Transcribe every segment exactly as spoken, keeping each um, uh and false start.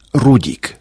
Рудик.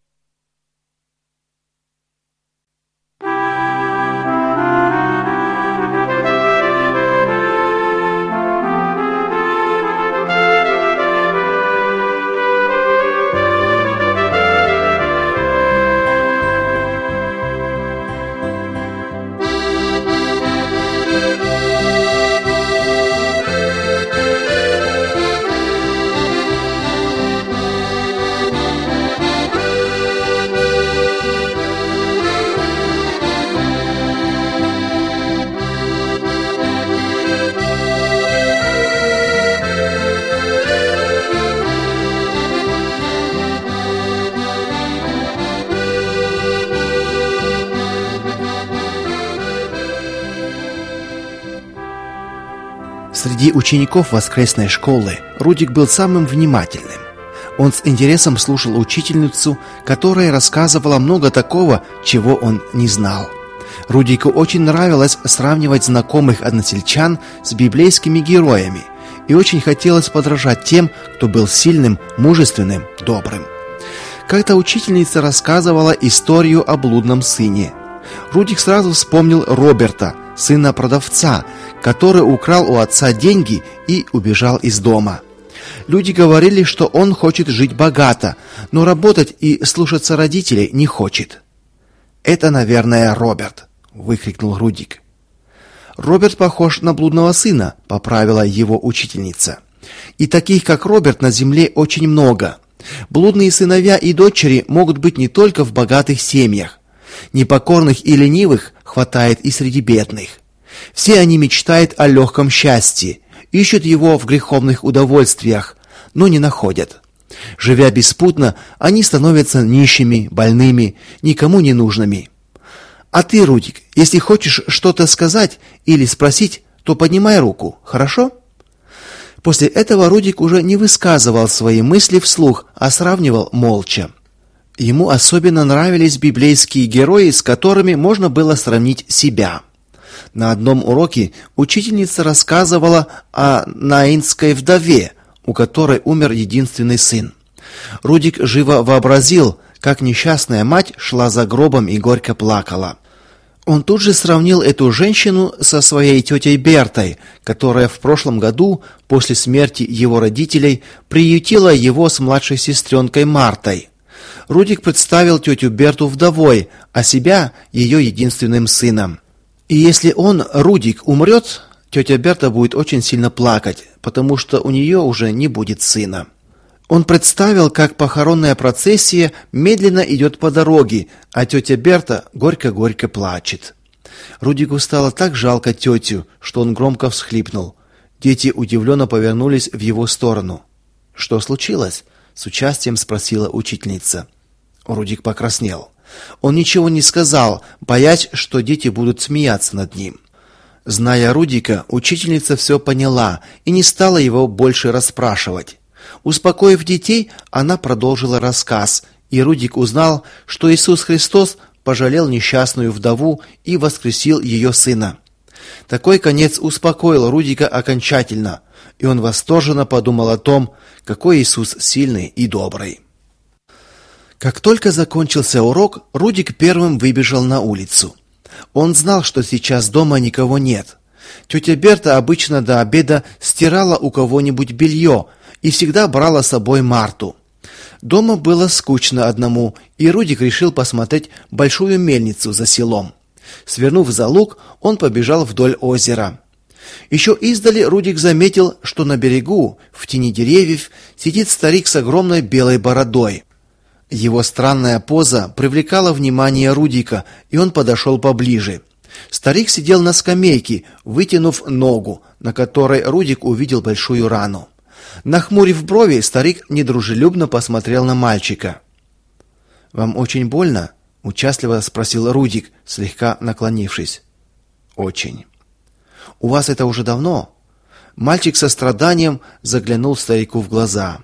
Среди учеников воскресной школы Рудик был самым внимательным. Он с интересом слушал учительницу, которая рассказывала много такого, чего он не знал. Рудику очень нравилось сравнивать знакомых односельчан с библейскими героями, и очень хотелось подражать тем, кто был сильным, мужественным, добрым. Как-то учительница рассказывала историю о блудном сыне. Рудик сразу вспомнил Роберта, сына продавца, который украл у отца деньги и убежал из дома. Люди говорили, что он хочет жить богато, но работать и слушаться родителей не хочет. «Это, наверное, Роберт», — выкрикнул Рудик. «Роберт похож на блудного сына», — поправила его учительница. «И таких, как Роберт, на земле очень много. Блудные сыновья и дочери могут быть не только в богатых семьях. Непокорных и ленивых хватает и среди бедных. Все они мечтают о легком счастье, ищут его в греховных удовольствиях, но не находят. Живя беспутно, они становятся нищими, больными, никому не нужными. А ты, Рудик, если хочешь что-то сказать или спросить, то поднимай руку, хорошо?» После этого Рудик уже не высказывал свои мысли вслух, а сравнивал молча. Ему особенно нравились библейские герои, с которыми можно было сравнить себя. На одном уроке учительница рассказывала о наинской вдове, у которой умер единственный сын. Рудик живо вообразил, как несчастная мать шла за гробом и горько плакала. Он тут же сравнил эту женщину со своей тетей Бертой, которая в прошлом году, после смерти его родителей, приютила его с младшей сестренкой Мартой. Рудик представил тетю Берту вдовой, а себя ее единственным сыном. И если он, Рудик, умрет, тетя Берта будет очень сильно плакать, потому что у нее уже не будет сына. Он представил, как похоронная процессия медленно идет по дороге, а тетя Берта горько-горько плачет. Рудику стало так жалко тетю, что он громко всхлипнул. Дети удивленно повернулись в его сторону. «Что случилось?» — с участием спросила учительница. Рудик покраснел. Он ничего не сказал, боясь, что дети будут смеяться над ним. Зная Рудика, учительница все поняла и не стала его больше расспрашивать. Успокоив детей, она продолжила рассказ, и Рудик узнал, что Иисус Христос пожалел несчастную вдову и воскресил ее сына. Такой конец успокоил Рудика окончательно, и он восторженно подумал о том, какой Иисус сильный и добрый. Как только закончился урок, Рудик первым выбежал на улицу. Он знал, что сейчас дома никого нет. Тетя Берта обычно до обеда стирала у кого-нибудь белье и всегда брала с собой Марту. Дома было скучно одному, и Рудик решил посмотреть большую мельницу за селом. Свернув за луг, он побежал вдоль озера. Еще издали Рудик заметил, что на берегу, в тени деревьев, сидит старик с огромной белой бородой. Его странная поза привлекала внимание Рудика, и он подошел поближе. Старик сидел на скамейке, вытянув ногу, на которой Рудик увидел большую рану. Нахмурив брови, старик недружелюбно посмотрел на мальчика. «Вам очень больно?» — участливо спросил Рудик, слегка наклонившись. «Очень». «У вас это уже давно?» Мальчик со страданием заглянул старику в глаза.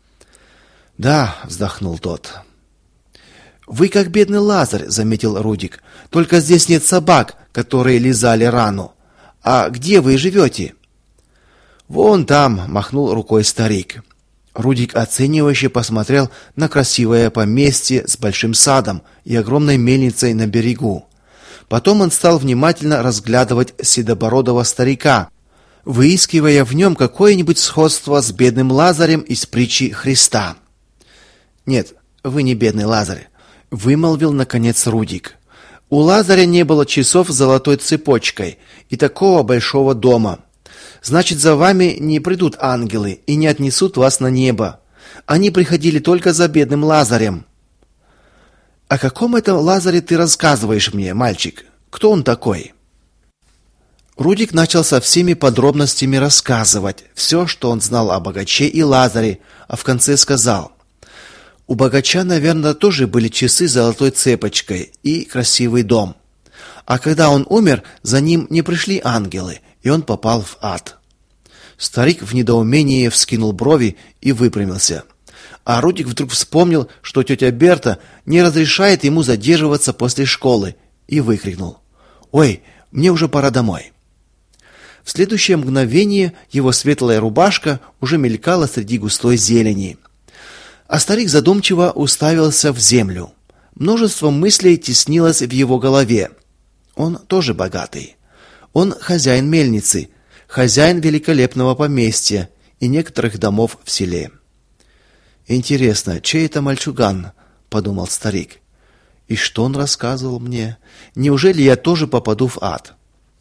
«Да», — вздохнул тот. «Вы как бедный Лазарь», — заметил Рудик. «Только здесь нет собак, которые лизали рану. А где вы живете?» «Вон там», — махнул рукой старик. Рудик оценивающе посмотрел на красивое поместье с большим садом и огромной мельницей на берегу. Потом он стал внимательно разглядывать седобородого старика, выискивая в нем какое-нибудь сходство с бедным Лазарем из притчи Христа. «Нет, вы не бедный Лазарь», — вымолвил наконец Рудик. «У Лазаря не было часов с золотой цепочкой и такого большого дома. Значит, за вами не придут ангелы и не отнесут вас на небо. Они приходили только за бедным Лазарем». «О каком это Лазаре ты рассказываешь мне, мальчик? Кто он такой?» Рудик начал со всеми подробностями рассказывать все, что он знал о богаче и Лазаре, а в конце сказал: «У богача, наверное, тоже были часы с золотой цепочкой и красивый дом. А когда он умер, за ним не пришли ангелы, и он попал в ад». Старик в недоумении вскинул брови и выпрямился. А Рудик вдруг вспомнил, что тетя Берта не разрешает ему задерживаться после школы, и выкрикнул: «Ой, мне уже пора домой». В следующее мгновение его светлая рубашка уже мелькала среди густой зелени. А старик задумчиво уставился в землю. Множество мыслей теснилось в его голове. Он тоже богатый. Он хозяин мельницы, хозяин великолепного поместья и некоторых домов в селе. «Интересно, чей это мальчуган?» — подумал старик. «И что он рассказывал мне? Неужели я тоже попаду в ад?»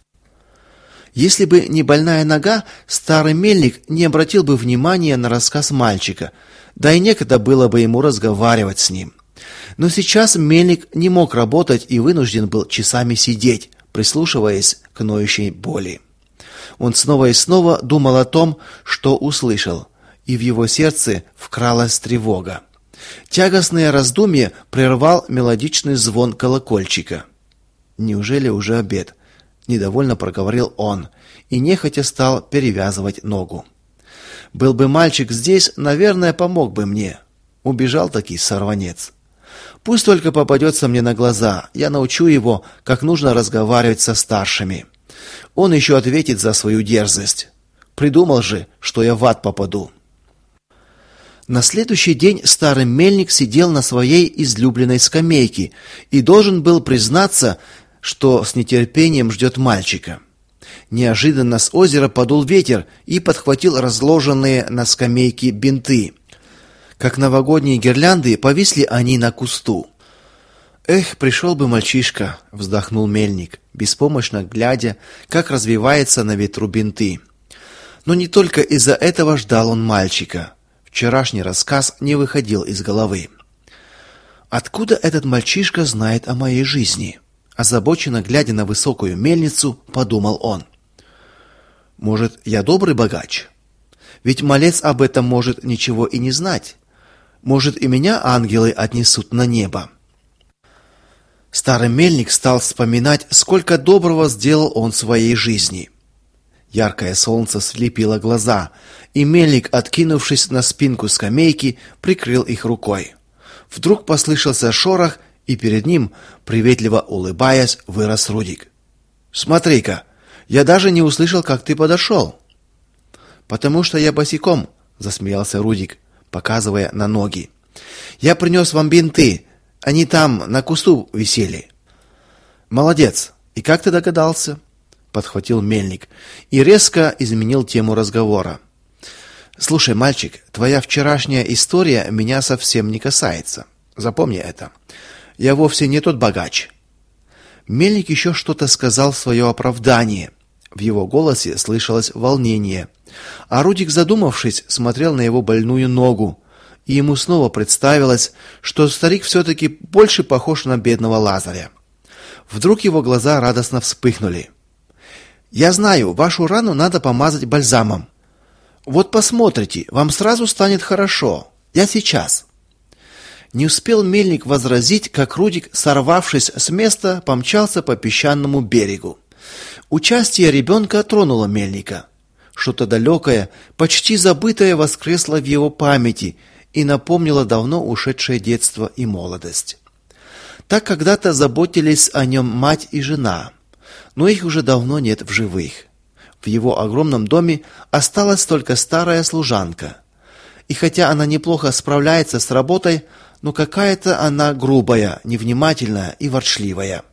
Если бы не больная нога, старый мельник не обратил бы внимания на рассказ мальчика, да и некогда было бы ему разговаривать с ним. Но сейчас мельник не мог работать и вынужден был часами сидеть, прислушиваясь к ноющей боли. Он снова и снова думал о том, что услышал, и в его сердце вкралась тревога. Тягостное раздумье прервал мелодичный звон колокольчика. «Неужели уже обед?» — недовольно проговорил он и нехотя стал перевязывать ногу. «Был бы мальчик здесь, наверное, помог бы мне. Убежал таки сорванец. Пусть только попадется мне на глаза, я научу его, как нужно разговаривать со старшими. Он еще ответит за свою дерзость. Придумал же, что я в ад попаду». На следующий день старый мельник сидел на своей излюбленной скамейке и должен был признаться, что с нетерпением ждет мальчика. Неожиданно с озера подул ветер и подхватил разложенные на скамейке бинты. Как новогодние гирлянды повисли они на кусту. «Эх, пришел бы мальчишка», — вздохнул мельник, беспомощно глядя, как развивается на ветру бинты. Но не только из-за этого ждал он мальчика. Вчерашний рассказ не выходил из головы. «Откуда этот мальчишка знает о моей жизни?» Озабоченно глядя на высокую мельницу, подумал он. «Может, я добрый богач? Ведь малец об этом может ничего и не знать. Может, и меня ангелы отнесут на небо». Старый мельник стал вспоминать, сколько доброго сделал он в своей жизни. Яркое солнце слепило глаза, и мельник, откинувшись на спинку скамейки, прикрыл их рукой. Вдруг послышался шорох, и перед ним, приветливо улыбаясь, вырос Рудик. «Смотри-ка, я даже не услышал, как ты подошел». «Потому что я босиком», — засмеялся Рудик, показывая на ноги. «Я принес вам бинты, они там на кусту висели». «Молодец, и как ты догадался?» — подхватил мельник и резко изменил тему разговора. «Слушай, мальчик, твоя вчерашняя история меня совсем не касается. Запомни это. Я вовсе не тот богач». Мельник еще что-то сказал в свое оправдание. В его голосе слышалось волнение. А Рудик, задумавшись, смотрел на его больную ногу, и ему снова представилось, что старик все-таки больше похож на бедного Лазаря. Вдруг его глаза радостно вспыхнули. «Я знаю, вашу рану надо помазать бальзамом. Вот посмотрите, вам сразу станет хорошо. Я сейчас». Не успел мельник возразить, как Рудик, сорвавшись с места, помчался по песчаному берегу. Участие ребенка тронуло мельника. Что-то далекое, почти забытое воскресло в его памяти и напомнило давно ушедшее детство и молодость. Так когда-то заботились о нем мать и жена, но их уже давно нет в живых. В его огромном доме осталась только старая служанка. И хотя она неплохо справляется с работой, но какая-то она грубая, невнимательная и ворчливая.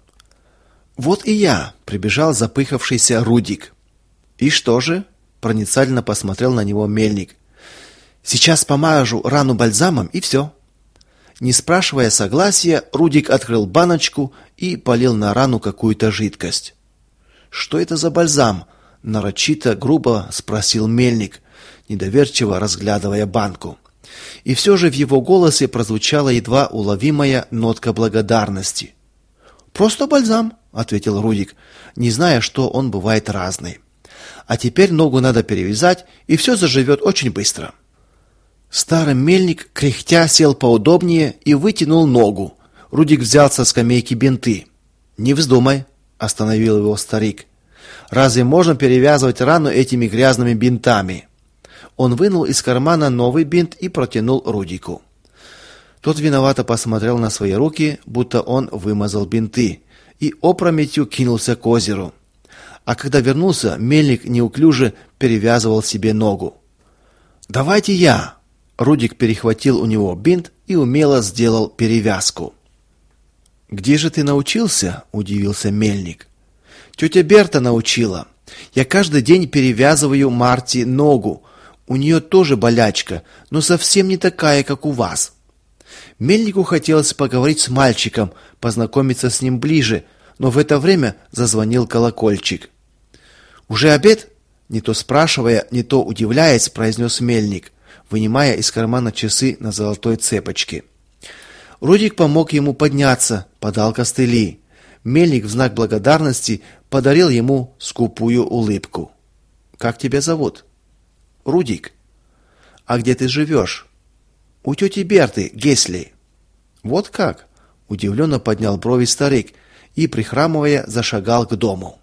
Вот и я, прибежал запыхавшийся Рудик. И что же? Проницательно посмотрел на него Мельник. Сейчас помажу рану бальзамом и все. Не спрашивая согласия, Рудик открыл баночку и полил на рану какую-то жидкость. Что это за бальзам? Нарочито грубо спросил Мельник, недоверчиво разглядывая банку. И все же в его голосе прозвучала едва уловимая нотка благодарности. Просто бальзам, ответил Рудик, не зная, что он бывает разный. А теперь ногу надо перевязать, и все заживет очень быстро. Старый Мельник, кряхтя, сел поудобнее и вытянул ногу. Рудик взял со скамейки бинты. Не вздумай, остановил его старик. Разве можно перевязывать рану этими грязными бинтами? Он вынул из кармана новый бинт и протянул Рудику. Тот виновато посмотрел на свои руки, будто он вымазал бинты, и опрометью кинулся к озеру. А когда вернулся, Мельник неуклюже перевязывал себе ногу. «Давайте я!» Рудик перехватил у него бинт и умело сделал перевязку. «Где же ты научился?» – удивился Мельник. «Тетя Берта научила. Я каждый день перевязываю Марте ногу. У нее тоже болячка, но совсем не такая, как у вас». Мельнику хотелось поговорить с мальчиком, познакомиться с ним ближе, но в это время зазвонил колокольчик. «Уже обед?» – не то спрашивая, не то удивляясь, произнес Мельник, вынимая из кармана часы на золотой цепочке. Рудик помог ему подняться, подал костыли. Мельник в знак благодарности подарил ему скупую улыбку. «Как тебя зовут?» «Рудик». «А где ты живешь?» «У тети Берты, Гесли». «Вот как?» – удивленно поднял брови старик и, прихрамывая, зашагал к дому.